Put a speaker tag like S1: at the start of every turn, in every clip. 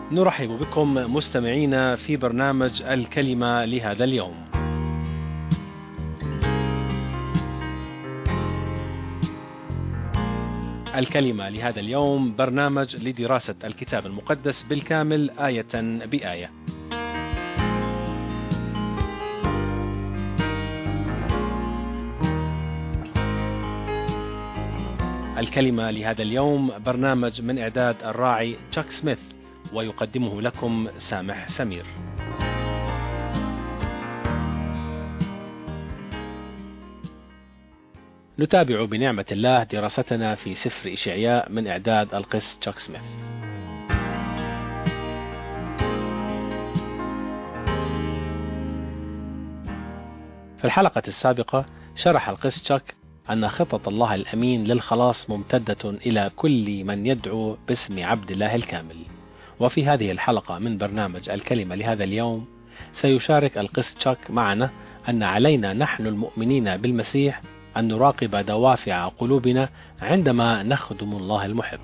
S1: نرحب بكم مستمعينا في برنامج الكلمة لهذا اليوم. الكلمة لهذا اليوم برنامج لدراسة الكتاب المقدس بالكامل آية بآية. الكلمة لهذا اليوم برنامج من إعداد الراعي تشاك سميث، ويقدمه لكم سامح سمير. نتابع بنعمة الله دراستنا في سفر إشعياء من إعداد القس تشاك سميث. في الحلقة السابقة شرح القس تشاك أن خطة الله الأمين للخلاص ممتدة إلى كل من يدعو باسم عبد الله الكامل. وفي هذه الحلقة من برنامج الكلمة لهذا اليوم سيشارك القس تشاك معنا أن علينا نحن المؤمنين بالمسيح أن نراقب دوافع قلوبنا عندما نخدم الله المحب.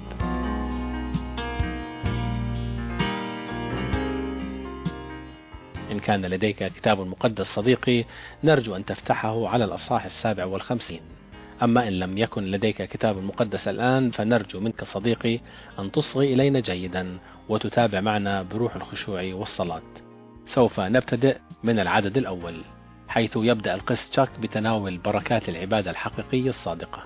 S1: إن كان لديك كتاب مقدس صديقي، نرجو أن تفتحه على الأصحاح 57. أما إن لم يكن لديك كتاب مقدس الآن، فنرجو منك صديقي أن تصغي إلينا جيدا وتتابع معنا بروح الخشوع والصلاة. سوف نبتدئ من العدد الأول، حيث يبدأ القس تشاك بتناول بركات العبادة الحقيقية الصادقة.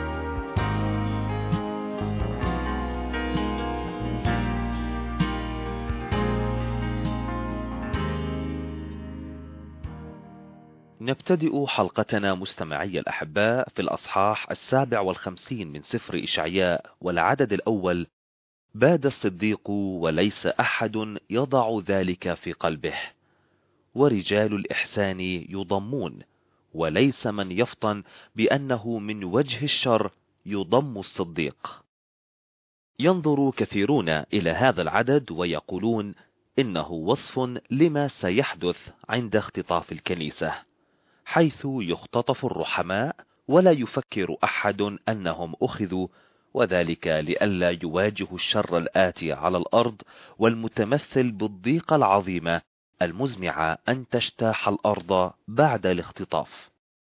S2: نبتدئ حلقتنا مستمعي الأحباء في الأصحاح 57 من سفر إشعياء والعدد الأول. باد الصديق وليس أحد يضع ذلك في قلبه، ورجال الإحسان يضمون، وليس من يفطن بأنه من وجه الشر يضم الصديق. ينظر كثيرون إلى هذا العدد ويقولون إنه وصف لما سيحدث عند اختطاف الكنيسة، حيث يختطف الرحماء ولا يفكر أحد أنهم أخذوا، وذلك لئلا يواجهوا الشر الآتي على الأرض والمتمثل بالضيقة العظيمة المزمعة أن تجتاح الأرض بعد الاختطاف.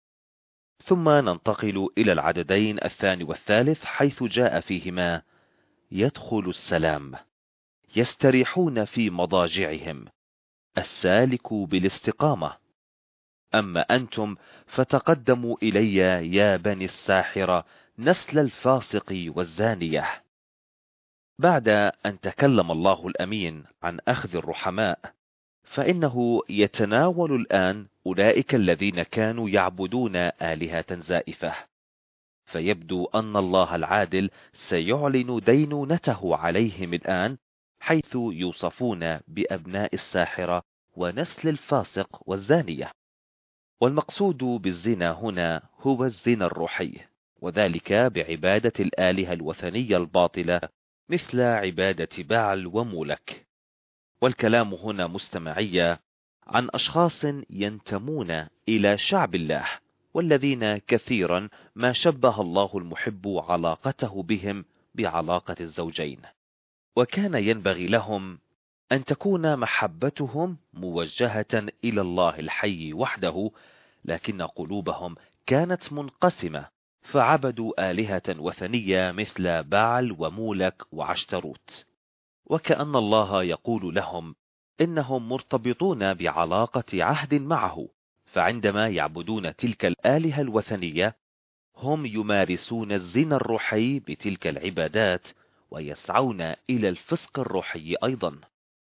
S2: ثم ننتقل إلى العددين الثاني والثالث، حيث جاء فيهما: يدخل السلام، يستريحون في مضاجعهم، السالك بالاستقامة. أما أنتم فتقدموا إلي يا بني الساحرة، نسل الفاسق والزانية. بعد أن تكلم الله الأمين عن أخذ الرحماء، فإنه يتناول الآن أولئك الذين كانوا يعبدون آلهة زائفة، فيبدو أن الله العادل سيعلن دينونته عليهم الآن، حيث يوصفون بأبناء الساحرة ونسل الفاسق والزانية. والمقصود بالزنا هنا هو الزنا الروحي، وذلك بعبادة الآلهة الوثنية الباطلة مثل عبادة بعل ومولك. والكلام هنا مستمعية عن أشخاص ينتمون إلى شعب الله، والذين كثيرا ما شبه الله المحب علاقته بهم بعلاقة الزوجين، وكان ينبغي لهم أن تكون محبتهم موجهة إلى الله الحي وحده، لكن قلوبهم كانت منقسمة، فعبدوا آلهة وثنية مثل بعل ومولك وعشتروت، وكأن الله يقول لهم إنهم مرتبطون بعلاقة عهد معه، فعندما يعبدون تلك الآلهة الوثنية هم يمارسون الزنا الروحي بتلك العبادات، ويسعون إلى الفسق الروحي أيضا.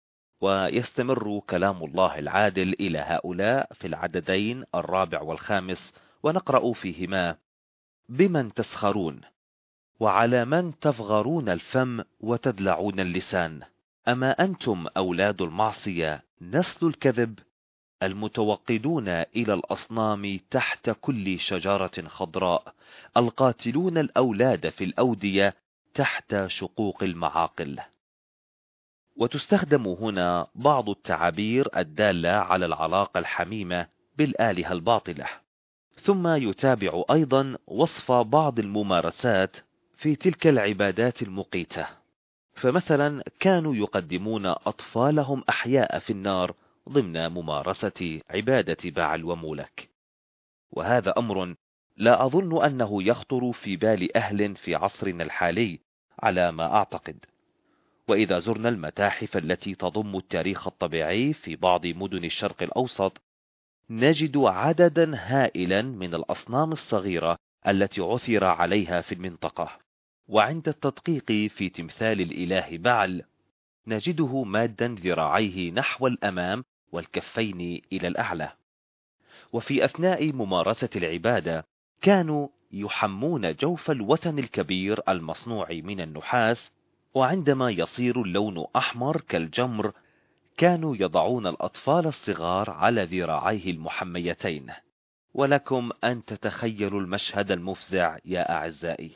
S2: ويستمر كلام الله العادل إلى هؤلاء في العددين الرابع والخامس، ونقرأ فيهما: بمن تسخرون، وعلى من تفغرون الفم وتدلعون اللسان؟ أما أنتم أولاد المعصية، نسل الكذب، المتوقدون إلى الأصنام تحت كل شجرة خضراء، القاتلون الأولاد في الأودية تحت شقوق المعاقل. وتستخدم هنا بعض التعابير الدالة على العلاقة الحميمة بالآلهة الباطلة. ثم يتابع أيضا وصف بعض الممارسات في تلك العبادات المقيتة، فمثلا كانوا يقدمون أطفالهم أحياء في النار ضمن ممارسة عبادة بعل ومولك. وهذا أمر لا أظن أنه يخطر في بال أهل في عصرنا الحالي على ما أعتقد. وإذا زرنا المتاحف التي تضم التاريخ الطبيعي في بعض مدن الشرق الأوسط، نجد عددا هائلا من الأصنام الصغيرة التي عثر عليها في المنطقة. وعند التدقيق في تمثال الإله بعل، نجده مادا ذراعيه نحو الأمام والكفين إلى الأعلى. وفي أثناء ممارسة العبادة كانوا يحمون جوف الوثن الكبير المصنوع من النحاس، وعندما يصير اللون أحمر كالجمر كانوا يضعون الأطفال الصغار على ذراعيه المحميتين. ولكم أن تتخيلوا المشهد المفزع يا أعزائي.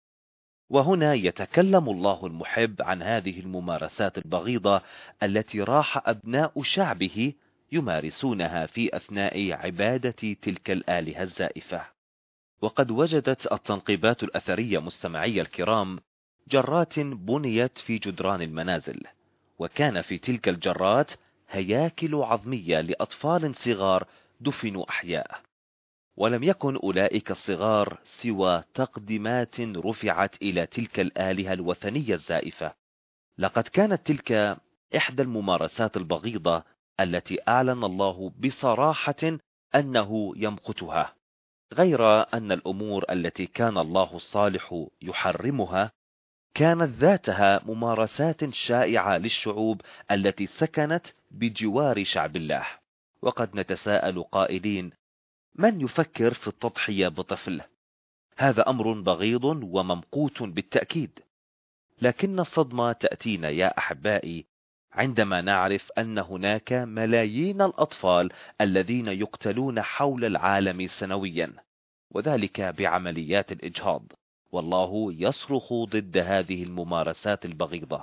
S2: وهنا يتكلم الله المحب عن هذه الممارسات البغيضة التي راح أبناء شعبه يمارسونها في أثناء عبادة تلك الآلهة الزائفة. وقد وجدت التنقيبات الأثرية مستمعي الكرام جرات بنيت في جدران المنازل، وكان في تلك الجرات هياكل عظمية لأطفال صغار دفنوا أحياء. ولم يكن أولئك الصغار سوى تقدمات رفعت إلى تلك الآلهة الوثنية الزائفة. لقد كانت تلك إحدى الممارسات البغيضة التي أعلن الله بصراحة أنه يمقتها، غير أن الأمور التي كان الله الصالح يحرمها كانت ذاتها ممارسات شائعة للشعوب التي سكنت بجوار شعب الله. وقد نتساءل قائلين: من يفكر في التضحية بطفل؟ هذا أمر بغيض وممقوت بالتأكيد. لكن الصدمة تأتينا يا أحبائي عندما نعرف أن هناك ملايين الأطفال الذين يقتلون حول العالم سنويا، وذلك بعمليات الإجهاض، والله يصرخ ضد هذه الممارسات البغيضة.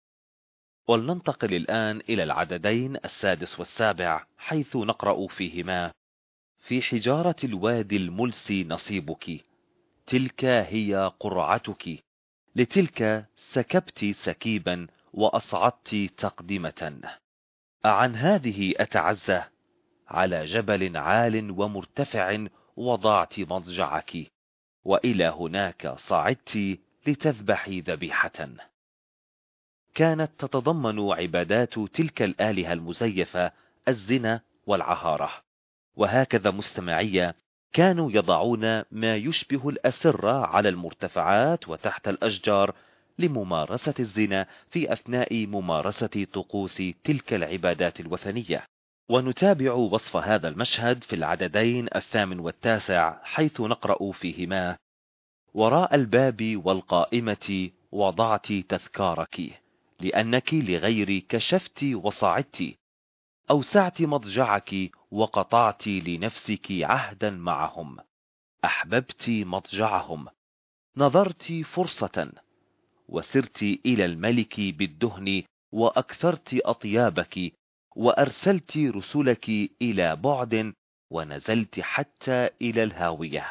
S2: ولننتقل الآن إلى العددين 6 و7، حيث نقرأ فيهما: في حجارة الوادي الملسي نصيبك، تلك هي قرعتك، لتلك سكبت سكيبا وأصعدت تقدمة. أعن هذه أتعزى، على جبل عال ومرتفع وضعت مضجعك، وإلى هناك صعدت لتذبحي ذبيحة. كانت تتضمن عبادات تلك الآلهة المزيفة الزنا والعهارة. وهكذا مستمعية كانوا يضعون ما يشبه الأسرة على المرتفعات وتحت الأشجار لممارسة الزنا في أثناء ممارسة طقوس تلك العبادات الوثنية. ونتابع وصف هذا المشهد في العددين 8 و9، حيث نقرأ فيهما: وراء الباب والقائمة وضعت تذكارك، لأنك لغيري كشفت وصعدت، أوسعت مضجعك وقطعت لنفسك عهدا معهم، أحببت مضجعهم، نظرت فرصة، وسرت إلى الملك بالدهن وأكثرت أطيابك، وأرسلت رسلك إلى بعد، ونزلت حتى إلى الهاوية.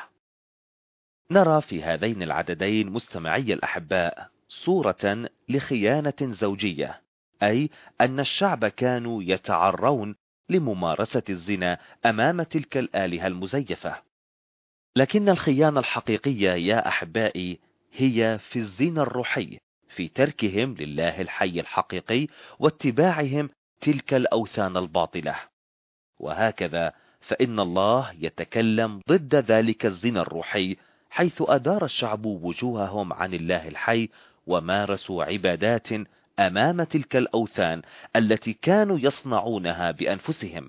S2: نرى في هذين العددين مستمعي الأحباء صورة لخيانة زوجية، أي أن الشعب كانوا يتعرون لممارسة الزنا أمام تلك الآلهة المزيفة. لكن الخيانة الحقيقية يا أحبائي هي في الزنا الروحي، في تركهم لله الحي الحقيقي واتباعهم تلك الأوثان الباطلة. وهكذا فإن الله يتكلم ضد ذلك الزنا الروحي، حيث أدار الشعب وجوههم عن الله الحي ومارسوا عبادات أمام تلك الأوثان التي كانوا يصنعونها بأنفسهم.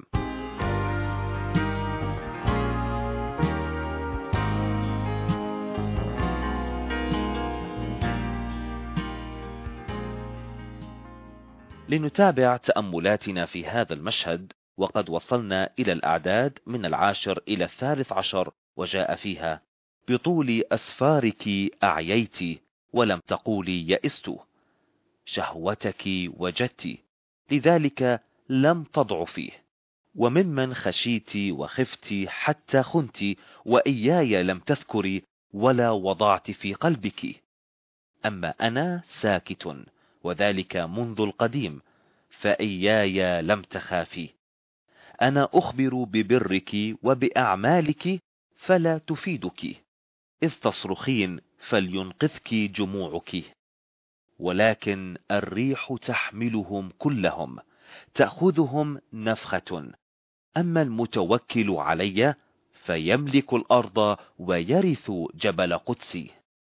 S2: لنتابع تأملاتنا في هذا المشهد، وقد وصلنا إلى الأعداد من 10 إلى 13، وجاء فيها: بطول أسفارك أعييت، ولم تقولي يئست، شهوتك وجدت، لذلك لم تضعفي، وممن خشيت وخفت حتى خنت، وإياي لم تذكري ولا وضعت في قلبك. أما أنا ساكت، وذلك منذ القديم، فإياي لم تخافي. أنا أخبر ببرك وبأعمالك فلا تفيدك، إذ تصرخين فلينقذك جموعك. ولكن الريح تحملهم كلهم، تأخذهم نفخة. أما المتوكل علي فيملك الأرض ويرث جبل قدسي.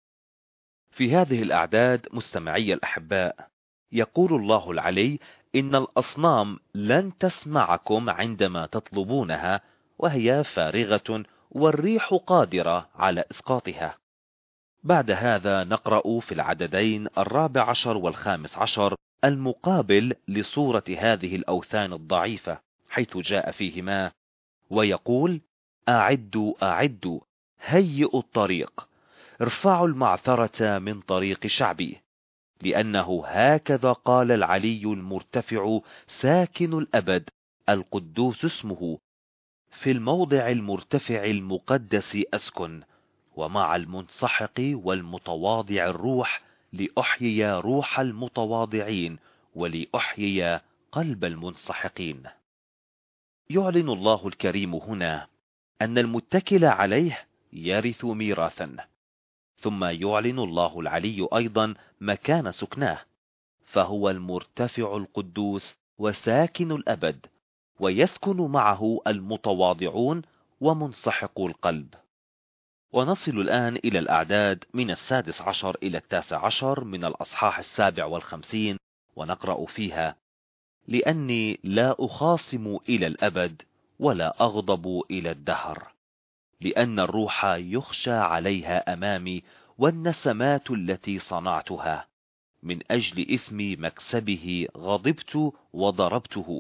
S2: في هذه الأعداد مستمعي الأحباء، يقول الله العلي إن الأصنام لن تسمعكم عندما تطلبونها وهي فارغة والريح قادرة على إسقاطها. بعد هذا نقرأ في العددين 14 و15 المقابل لصورة هذه الأوثان الضعيفة، حيث جاء فيهما: ويقول أعدوا أعدوا، هيئوا الطريق، ارفعوا المعثرة من طريق شعبي، لأنه هكذا قال العلي المرتفع ساكن الأبد القدوس اسمه: في الموضع المرتفع المقدس أسكن، ومع المنسحق والمتواضع الروح، لأحيي روح المتواضعين ولأحيي قلب المنسحقين. يعلن الله الكريم هنا أن المتكل عليه يرث ميراثا، ثم يعلن الله العلي أيضا مكان سكناه، فهو المرتفع القدوس وساكن الأبد، ويسكن معه المتواضعون ومنسحق القلب. ونصل الآن إلى الأعداد من 16 إلى 19 من الأصحاح 57، ونقرأ فيها: لأني لا أخاصم إلى الأبد ولا أغضب إلى الدهر، لأن الروح يخشى عليها أمامي، والنسمات التي صنعتها من أجل إثم مكسبه غضبت وضربته.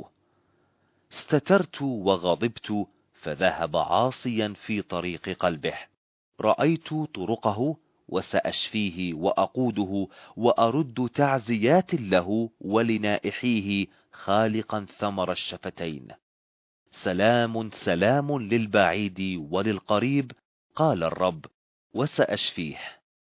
S2: استترت وغضبت، فذهب عاصيا في طريق قلبه. رأيت طرقه وسأشفيه وأقوده، وأرد تعزيات له ولنائحيه خالقا ثمر الشفتين. سلام سلام للبعيد وللقريب، قال الرب، وسأشفيه.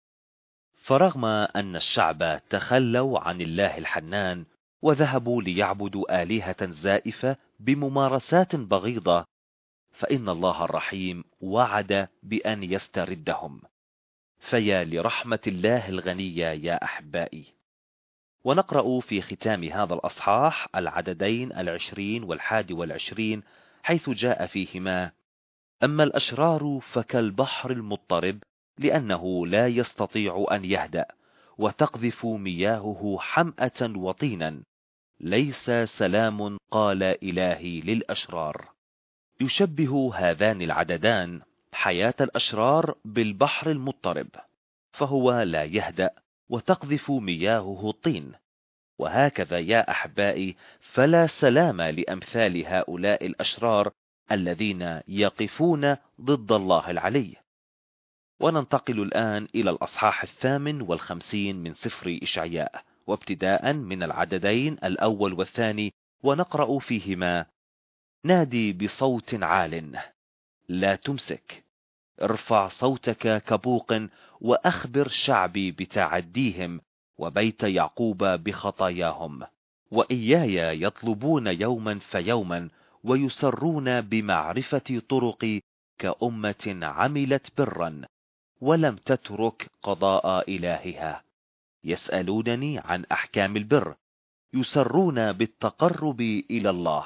S2: فرغم أن الشعب تخلوا عن الله الحنان وذهبوا ليعبدوا آلهة زائفة بممارسات بغيضة، فإن الله الرحيم وعد بأن يستردهم. فيا لرحمة الله الغنية يا أحبائي. ونقرأ في ختام هذا الأصحاح العددين 20 و21، حيث جاء فيهما: أما الأشرار فكالبحر المضطرب، لأنه لا يستطيع أن يهدأ، وتقذف مياهه حمأة وطينا. ليس سلام، قال إلهي، للأشرار. يشبه هذان العددان حياة الأشرار بالبحر المضطرب، فهو لا يهدأ وتقذف مياهه الطين. وهكذا يا أحبائي، فلا سلام لأمثال هؤلاء الأشرار الذين يقفون ضد الله العلي. وننتقل الآن إلى الأصحاح 58 من سفر إشعياء، وابتداء من العددين 1 و2، ونقرأ فيهما: نادي بصوت عال، لا تمسك، ارفع صوتك كبوق، وأخبر شعبي بتعديهم، وبيت يعقوب بخطاياهم. وإياي يطلبون يوما فيوما، ويسرون بمعرفة طرقي، كأمة عملت برا ولم تترك قضاء إلهها. يسألونني عن أحكام البر، يسرون بالتقرب إلى الله.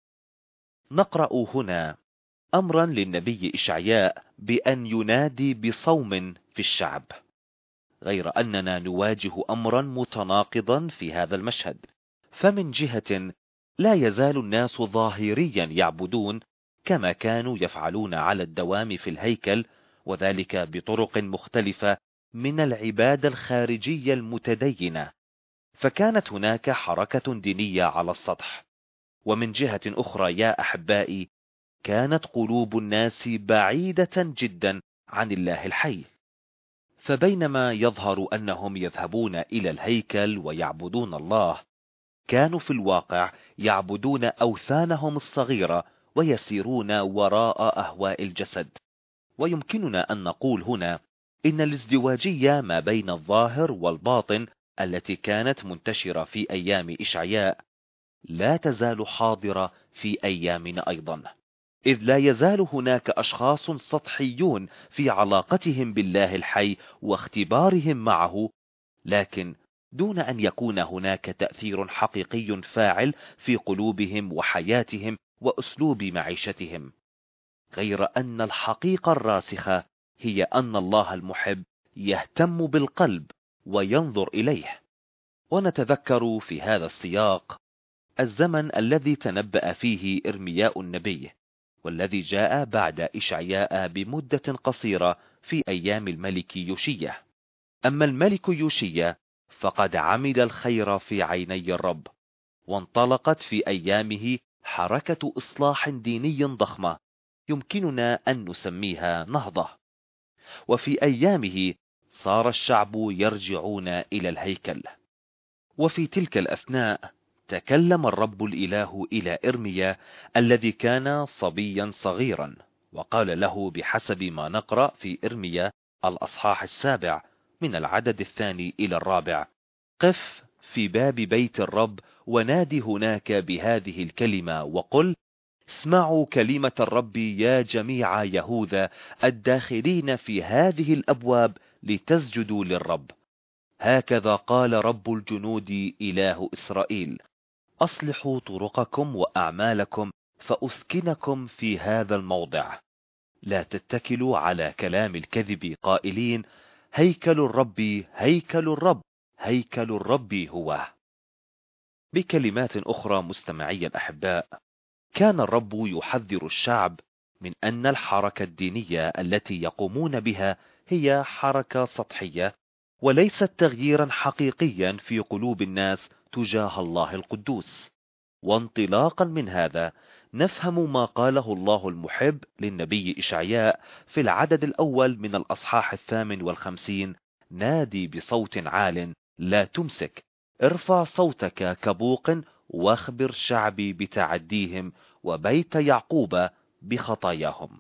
S2: نقرأ هنا أمرا للنبي إشعياء بأن ينادي بصوم في الشعب، غير أننا نواجه أمرا متناقضا في هذا المشهد. فمن جهة لا يزال الناس ظاهريا يعبدون كما كانوا يفعلون على الدوام في الهيكل، وذلك بطرق مختلفة من العبادة الخارجية المتدينة، فكانت هناك حركة دينية على السطح. ومن جهة أخرى يا أحبائي، كانت قلوب الناس بعيدة جدا عن الله الحي. فبينما يظهر أنهم يذهبون إلى الهيكل ويعبدون الله، كانوا في الواقع يعبدون أوثانهم الصغيرة ويسيرون وراء أهواء الجسد. ويمكننا أن نقول هنا إن الازدواجية ما بين الظاهر والباطن التي كانت منتشرة في أيام إشعياء لا تزال حاضرة في أيامنا أيضا، إذ لا يزال هناك أشخاص سطحيون في علاقتهم بالله الحي واختبارهم معه، لكن دون أن يكون هناك تأثير حقيقي فاعل في قلوبهم وحياتهم وأسلوب معيشتهم، غير أن الحقيقة الراسخة هي أن الله المحب يهتم بالقلب وينظر إليه. ونتذكر في هذا السياق الزمن الذي تنبأ فيه إرمياء النبي، والذي جاء بعد إشعياء بمدة قصيرة في أيام الملك يوشيا. أما الملك يوشيا فقد عمل الخير في عيني الرب، وانطلقت في أيامه حركة إصلاح ديني ضخمة يمكننا أن نسميها نهضة. وفي أيامه صار الشعب يرجعون إلى الهيكل. وفي تلك الأثناء تكلم الرب الإله إلى إرميا الذي كان صبيا صغيرا، وقال له بحسب ما نقرأ في إرميا الأصحاح 7 من العدد 2 إلى 4: قف في باب بيت الرب ونادي هناك بهذه الكلمة وقل: اسمعوا كلمة الرب يا جميع يهوذا الداخلين في هذه الأبواب لتسجدوا للرب. هكذا قال رب الجنود إله إسرائيل: أصلحوا طرقكم وأعمالكم فأسكنكم في هذا الموضع. لا تتكلوا على كلام الكذب قائلين: هيكل الرب هيكل الرب هيكل الرب هو. بكلمات أخرى مستمعي الأحباء، كان الرب يحذر الشعب من أن الحركة الدينية التي يقومون بها هي حركة سطحية وليست تغييرا حقيقيا في قلوب الناس تجاه الله القدوس. وانطلاقا من هذا نفهم ما قاله الله المحب للنبي إشعياء في العدد الأول من الأصحاح 58: نادي بصوت عال لا تمسك، ارفع صوتك كبوق واخبر شعبي بتعديهم وبيت يعقوب بخطاياهم.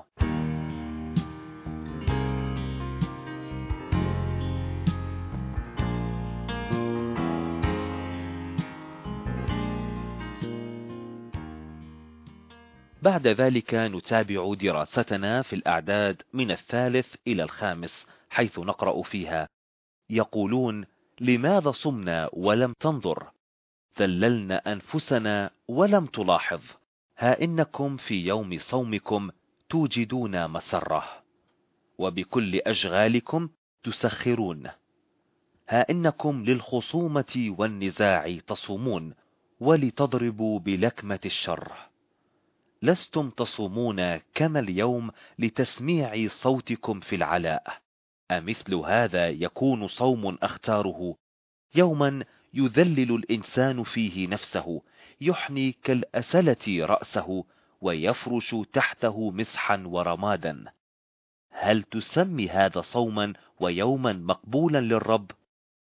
S2: بعد ذلك نتابع دراستنا في الأعداد من 3 إلى 5، حيث نقرأ فيها: يقولون: لماذا صمنا ولم تنظر؟ ذللنا أنفسنا ولم تلاحظ. ها إنكم في يوم صومكم توجدون مسرة، وبكل أشغالكم تسخرون. ها إنكم للخصومة والنزاع تصومون، ولتضربوا بلكمة الشر. لستم تصومون كما اليوم لتسميع صوتكم في العلاء. أمثل هذا يكون صوم أختاره، يوما يذلل الإنسان فيه نفسه، يحني كالأسلة رأسه، ويفرش تحته مسحا ورمادا. هل تسمي هذا صوما ويوما مقبولا للرب؟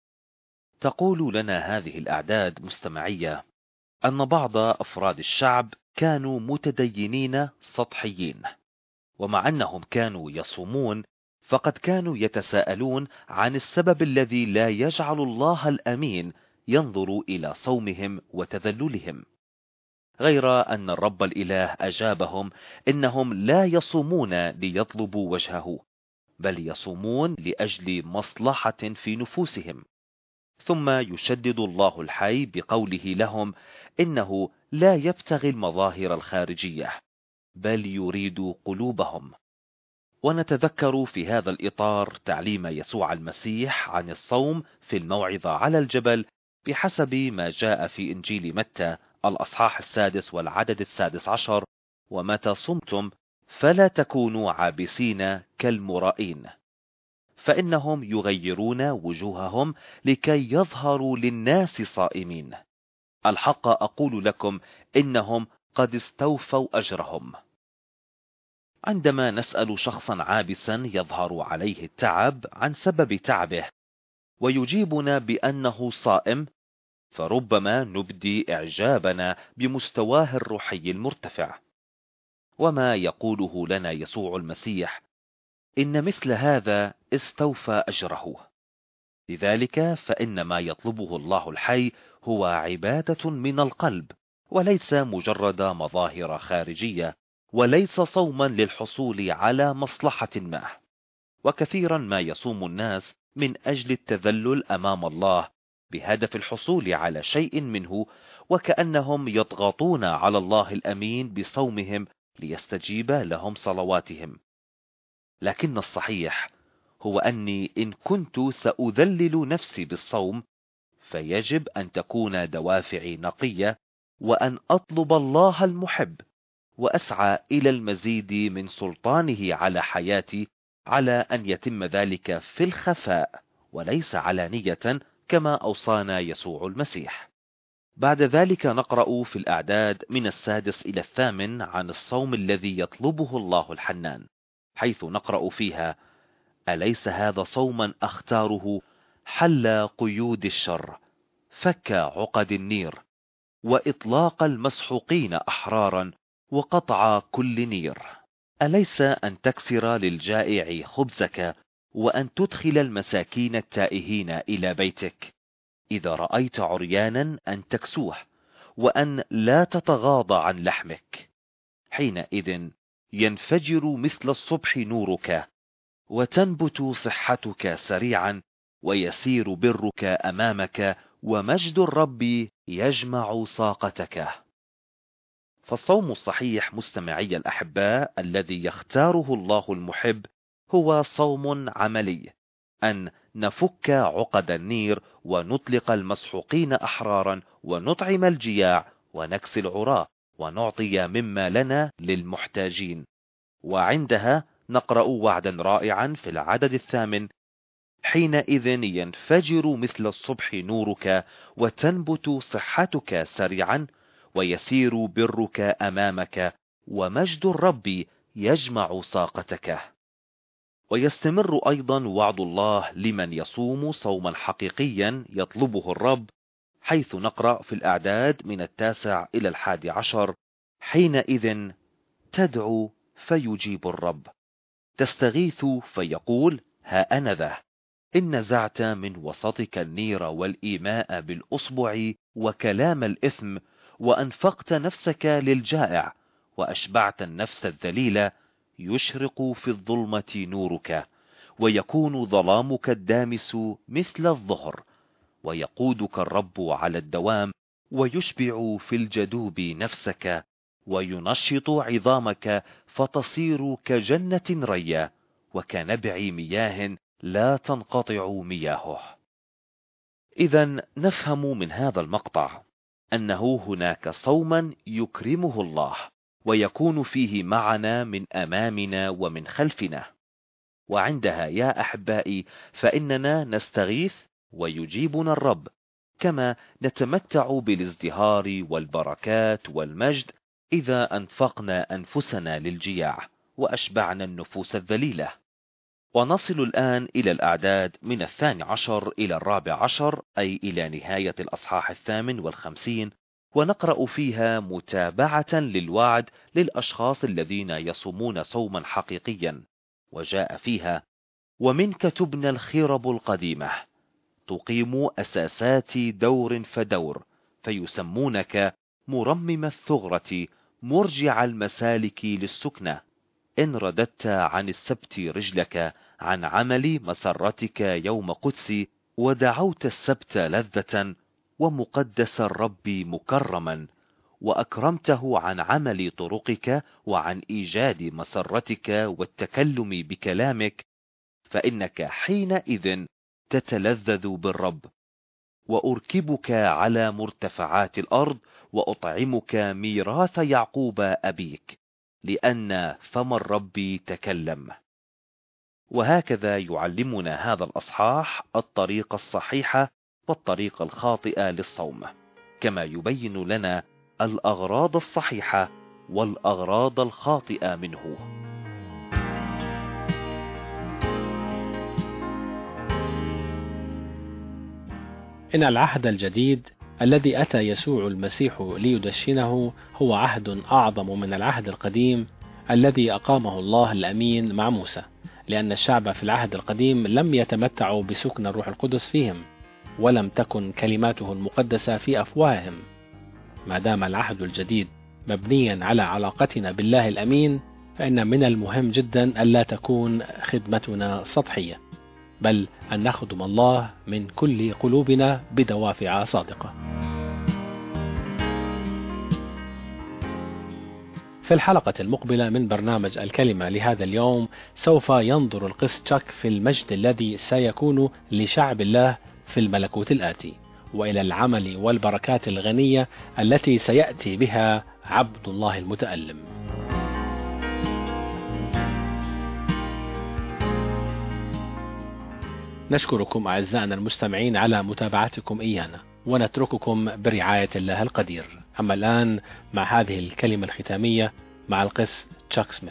S2: تقول لنا هذه الأعداد مستمعية أن بعض أفراد الشعب كانوا متدينين سطحيين، ومع أنهم كانوا يصومون فقد كانوا يتساءلون عن السبب الذي لا يجعل الله الأمين ينظر إلى صومهم وتذللهم، غير أن الرب الإله أجابهم إنهم لا يصومون ليطلبوا وجهه، بل يصومون لأجل مصلحة في نفوسهم. ثم يشدد الله الحي بقوله لهم إنه لا يبتغي المظاهر الخارجية، بل يريد قلوبهم. ونتذكر في هذا الإطار تعليم يسوع المسيح عن الصوم في الموعظة على الجبل بحسب ما جاء في إنجيل متى الأصحاح 6 والعدد 16: ومتى صمتم فلا تكونوا عابسين كالمرائين، فإنهم يغيرون وجوههم لكي يظهروا للناس صائمين. الحق أقول لكم إنهم قد استوفوا أجرهم. عندما نسأل شخصا عابسا يظهر عليه التعب عن سبب تعبه ويجيبنا بأنه صائم، فربما نبدي إعجابنا بمستواه الروحي المرتفع. وما يقوله لنا يسوع المسيح إن مثل هذا استوفى أجره. لذلك فإن ما يطلبه الله الحي هو عبادة من القلب، وليس مجرد مظاهر خارجية، وليس صوما للحصول على مصلحة ما. وكثيرا ما يصوم الناس من أجل التذلل أمام الله بهدف الحصول على شيء منه، وكأنهم يضغطون على الله الأمين بصومهم ليستجيب لهم صلواتهم. لكن الصحيح هو أني إن كنت سأذلل نفسي بالصوم فيجب أن تكون دوافعي نقية، وأن أطلب الله المحب، وأسعى إلى المزيد من سلطانه على حياتي، على أن يتم ذلك في الخفاء وليس علانية كما أوصانا يسوع المسيح. بعد ذلك نقرأ في الأعداد من 6 إلى 8 عن الصوم الذي يطلبه الله الحنان، حيث نقرأ فيها: أليس هذا صوما أختاره؟ حل قيود الشر، فك عقد النير، وإطلاق المسحوقين أحرارا، وقطع كل نير. أليس أن تكسر للجائع خبزك، وأن تدخل المساكين التائهين إلى بيتك؟ إذا رأيت عريانا أن تكسوه، وأن لا تتغاضى عن لحمك. حينئذ ينفجر مثل الصبح نورك، وتنبت صحتك سريعا، ويسير برك أمامك، ومجد الرب يجمع ساقتك. فالصوم الصحيح مستمعي الأحباء الذي يختاره الله المحب هو صوم عملي، أن نفك عقد النير، ونطلق المسحوقين أحرارا، ونطعم الجياع، ونكسي العراة، ونعطي مما لنا للمحتاجين. وعندها نقرأ وعدا رائعا في العدد 8: حينئذ ينفجر مثل الصبح نورك، وتنبت صحتك سريعا، ويسير برك أمامك، ومجد الرب يجمع ساقتك. ويستمر أيضا وعد الله لمن يصوم صوما حقيقيا يطلبه الرب، حيث نقرأ في الأعداد من 9 إلى 11: حينئذ تدعو فيجيب الرب، تستغيث فيقول: ها أنا ذا. إن نزعت من وسطك النير والإيماء بالأصبع وكلام الإثم، وأنفقت نفسك للجائع، وأشبعت النفس الذليلة، يشرق في الظلمة نورك، ويكون ظلامك الدامس مثل الظهر، ويقودك الرب على الدوام، ويشبع في الجدوب نفسك، وينشط عظامك، فتصير كجنة ريا، وكنبع مياه لا تنقطع مياهه. إذن نفهم من هذا المقطع أنه هناك صوما يكرمه الله، ويكون فيه معنا من أمامنا ومن خلفنا. وعندها يا أحبائي فإننا نستغيث ويجيبنا الرب، كما نتمتع بالازدهار والبركات والمجد إذا أنفقنا أنفسنا للجياع وأشبعنا النفوس الذليلة. ونصل الآن إلى الأعداد من 12 إلى 14، أي إلى نهاية الأصحاح 58، ونقرأ فيها متابعة للوعد للأشخاص الذين يصومون صوما حقيقيا. وجاء فيها: ومنك تبنى الخرب القديمة، تقيم أساسات دور فدور، فيسمونك مرمم الثغرة، مرجع المسالك للسكنة. إن رددت عن السبت رجلك، عن عمل مسرتك يوم قدسي، ودعوت السبت لذة، ومقدس الرب مكرما، وأكرمته عن عمل طرقك، وعن إيجاد مسرتك والتكلم بكلامك، فإنك حينئذ تتلذذ بالرب. وأركبك على مرتفعات الأرض، وأطعمك ميراث يعقوب أبيك، لأن فم الرب تكلم. وهكذا يعلمنا هذا الأصحاح الطريقة الصحيحة والطريقة الخاطئة للصوم، كما يبين لنا الأغراض الصحيحة والأغراض الخاطئة منه.
S1: إن العهد الجديد الذي أتى يسوع المسيح ليدشنه هو عهد أعظم من العهد القديم الذي أقامه الله الأمين مع موسى، لأن الشعب في العهد القديم لم يتمتعوا بسكن الروح القدس فيهم، ولم تكن كلماته المقدسة في أفواههم. ما دام العهد الجديد مبنيا على علاقتنا بالله الأمين، فإن من المهم جدا ألا تكون خدمتنا سطحية، بل أن نخدم الله من كل قلوبنا بدوافع صادقة. في الحلقة المقبلة من برنامج الكلمة لهذا اليوم سوف ينظر القس تشاك في المجد الذي سيكون لشعب الله في الملكوت الآتي، وإلى العمل والبركات الغنية التي سيأتي بها عبد الله المتألم. نشكركم أعزائنا المستمعين على متابعتكم إيانا، ونترككم برعاية الله القدير. أما الآن مع هذه الكلمة الختامية مع القس تشاك سميث.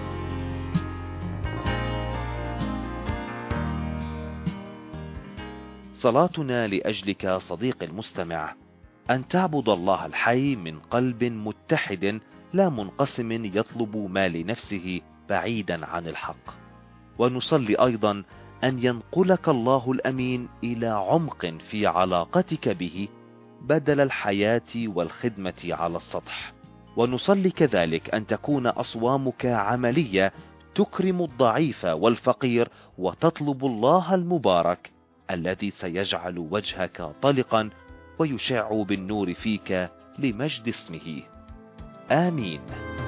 S2: صلاتنا لأجلك صديقي المستمع أن تعبد الله الحي من قلب متحد لا منقسم يطلب ما لنفسه بعيدا عن الحق، ونصلي أيضا أن ينقلك الله الأمين إلى عمق في علاقتك به بدل الحياة والخدمة على السطح، ونصلي كذلك أن تكون أصوامك عملية تكرم الضعيف والفقير وتطلب الله المبارك الذي سيجعل وجهك طلقا ويشع بالنور فيك لمجد اسمه. آمين.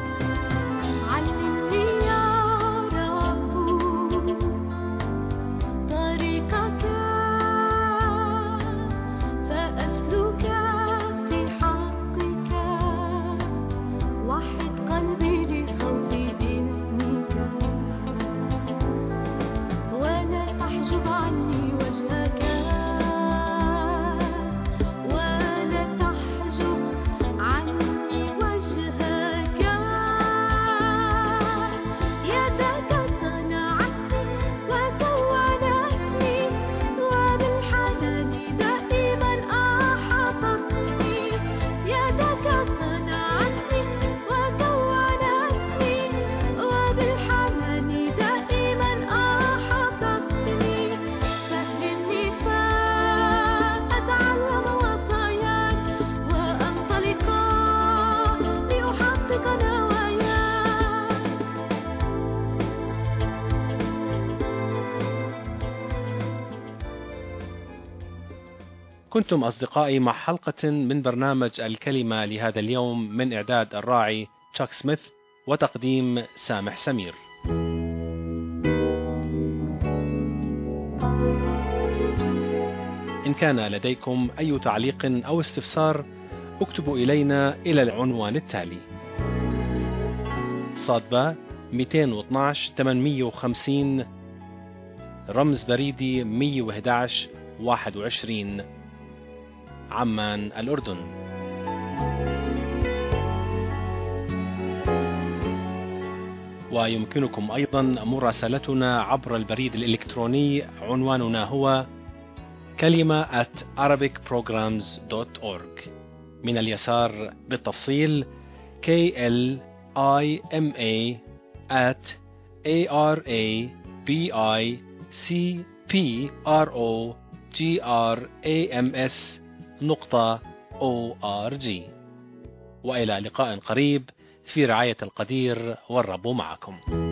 S1: كنتم أصدقائي مع حلقة من برنامج الكلمة لهذا اليوم من إعداد الراعي تشاك سميث وتقديم سامح سمير. إن كان لديكم أي تعليق أو استفسار اكتبوا إلينا إلى العنوان التالي: صادبة 212 850 رمز بريدي 111 21 عمان الأردن. ويمكنكم أيضا مراسلتنا عبر البريد الإلكتروني، عنواننا هو kalima@arabicprograms.org. من اليسار بالتفصيل KLIMA@arabicprograms.org. وإلى لقاء قريب في رعاية القدير، والرب معكم.